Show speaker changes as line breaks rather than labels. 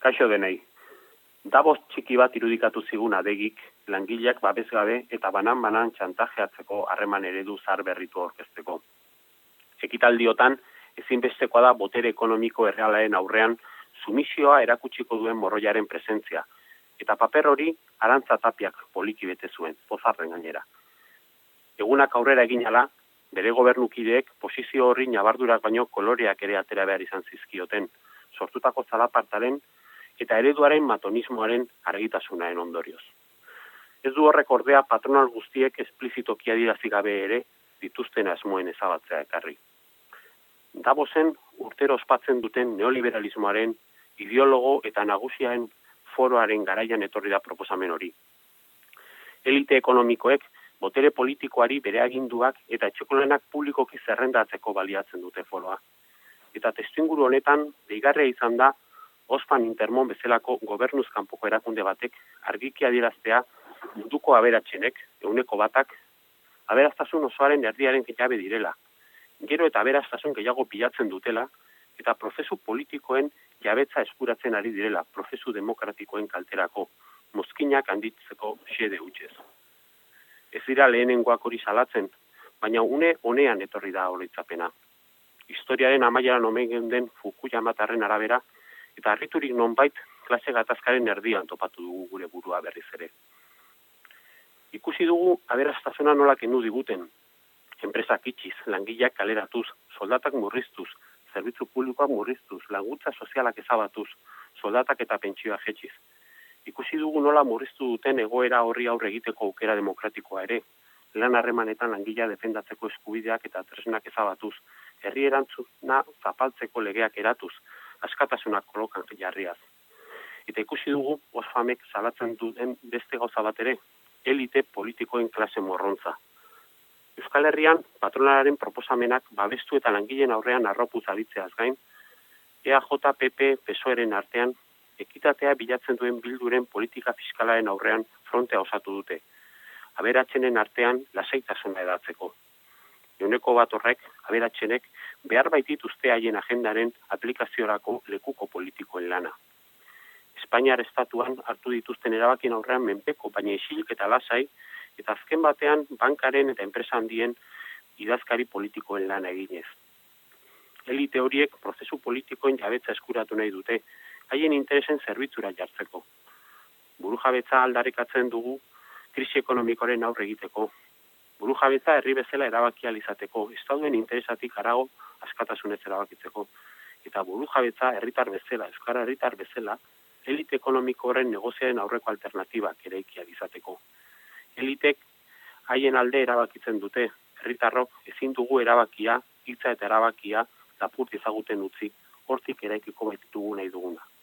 Kaixo denei. Davos txiki bat irudikatu zigun adegik, langileak babesgabe eta banan-banan txantajeatzeko harreman eredu zahar berritu aurkezteko. Ekitaldiotan, ezinbestekoa da botere ekonomiko errealaren aurrean sumisioa erakutsiko duen morroiaren presentzia, eta paper hori Arantza Tapiak poliki bete zuen, pozarren gainera. Egunak aurrera egin ala, bere gobernukideek posizio horri nabardurak baino koloreak ere atera behar izan zizkioten, sortutako zalapartaren eta ereduaren matonismoaren argitasunaren ondorioz. Ez du horrek ordea patronal guztiek esplizitoki adierazi gabe ere dituzten asmoen ezabatzea ekarri. Davosen urtero ospatzen duten neoliberalismoaren ideologo eta nagusiaren foroaren garaian etorri da proposamen hori. Elite ekonomikoek botere politikoari bere aginduak eta etxekolanak publikoki zerrendatzeko baliatzen dute foroa. Eta testuinguru honetan deigarria izan da Ospan Intermon bezalako gobernuz kanpoko erakunde batek argiki adieraztea munduko aberatsenek, 100%, aberastasun osoaren erdiaren jabe direla. Gero eta aberastasun gehiago pilatzen dutela eta prozesu politikoen jabetza eskuratzen ari direla, prozesu demokratikoen kalterako, mozkinak handitzeko xede hutsez. Ez dira lehenengoak hori salatzen, baina une honean etorri da oroitzapena. Historiaren amaieran omen geunden Fukuyamatarren arabera, eta harriturik nonbait klase gatazkaren erdian topatu dugu gure burua berriz ere. Ikusi dugu aberastasuna nola kendu diguten, enpresak itxiz, langileak kaleratuz, soldatak murriztuz, zerbitzu publikoak murriztuz, laguntza sozialak ezabatuz, soldatak eta pentsioa jetxiz. Ikusi dugu nola murriztu duten egoera horri aurre egiteko aukera demokratikoa ere, lan harremanetan langilea defendatzeko eskubideak eta tresnak ezabatuz, herri erantzuna zapaltzeko legeak eratuz, askatasunak kolokan jarriaz. Eta ikusi dugu Osfamek salatzen duten beste gauza bat ere, elite politikoen klase morrontza. Euskal Herrian patronalaren proposamenak babestu eta langileen aurrean arropuz aditzeaz gain, EAJ, PP, PSOEren artean ekitatea bilatzen duen Bilduren politika fiskalaren aurrean frontea osatu dute. Aberatsenen artean lasaitasuna edatzeko. 100% horrek, aberatsenek, behar baitituzte haien agendaren aplikaziorako lekuko politikoen lana. Espainiar estatuan hartu dituzten erabakien aurrean menpeko, baina isilik eta lasai, eta azken batean bankaren eta enpresa handien idazkari politikoen lana eginez. Elite horiek prozesu politikoen jabetza eskuratu nahi dute, haien interesen zerbitzura jartzeko. Burujabetza aldarrikatzen dugu krisi ekonomikoaren aurre egiteko. Burujabetza herri bezala erabakia izateko, estaduen interesatik harago askatasunez erabakitzeko. Eta burujabetza herritar bezala, euskara herritar bezala, elite ekonomiko horren negoziaren aurreko alternatibak eraikia izateko. Elitek haien alde erabakitzen dute, herritarrok ezin dugu erabakia, hitza eta erabakia lapurt ezaguten utzi, hortik eraikiko baitugu nahi duguna.